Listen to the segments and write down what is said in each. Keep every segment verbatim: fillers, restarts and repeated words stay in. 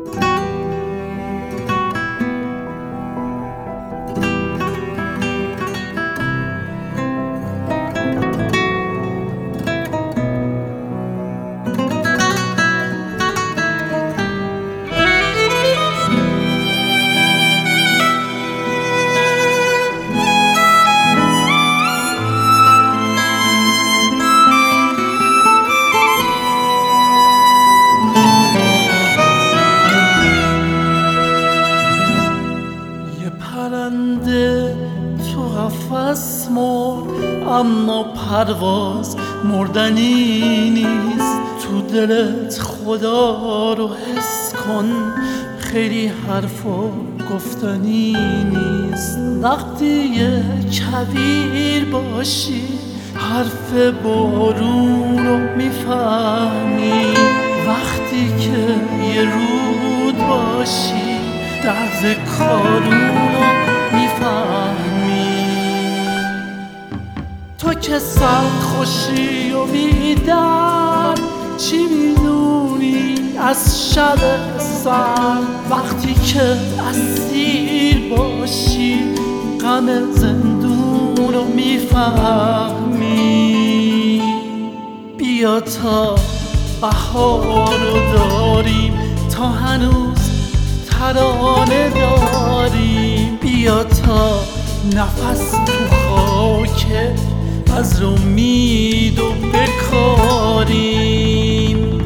پرنده تو قفس مرد اما پرواز مردنی نیست. تو دلت خدا رو حس کن، خیلی حرفا گفتنی نیست. وقتی یه کویر باشی حرف بارون رو میفهمی، وقتی که یه رود باشی درد کارونو میفهمی. تو که سخت خوشی و بیدر چی میدونی از شب سر، وقتی که اسیر باشی غم زندونو میفهمی. بیا تا بهار رو داریم، تا هنوز ترانه داریم. بیا تا نفس تو خاک از امید و بکاریم.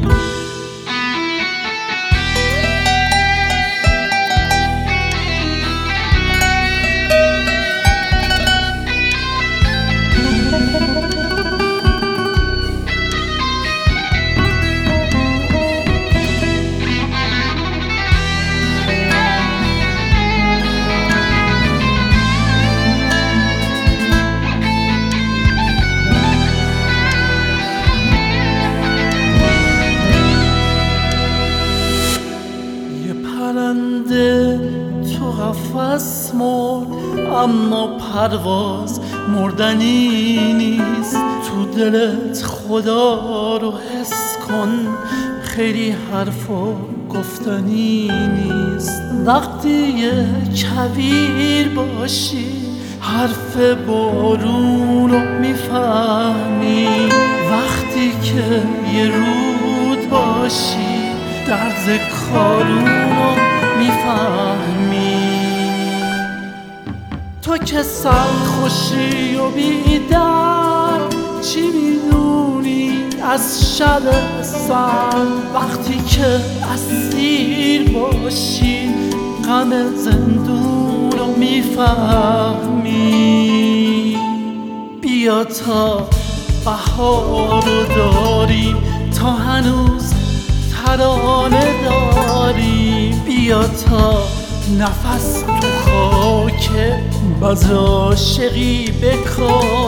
پرنده تو قفس مرد اما پرواز مردنی نیست. تو دلت خدا رو حس کن، خیلی حرفا گفتنی نیست. وقتی یه کویر باشی حرف بارون رو میفهمی، وقتی که یه رود باشی درد کارونو میفهمی. تو که سخت خوشی و بیدر چی میدونی از شب سر، وقتی که اسیر باشی غم زندونو میفهمی. بیا تا بهار رو داریم، تا هنوز ترانه داریم. بیا تا نفس تو خاک بز عاشقی بکار.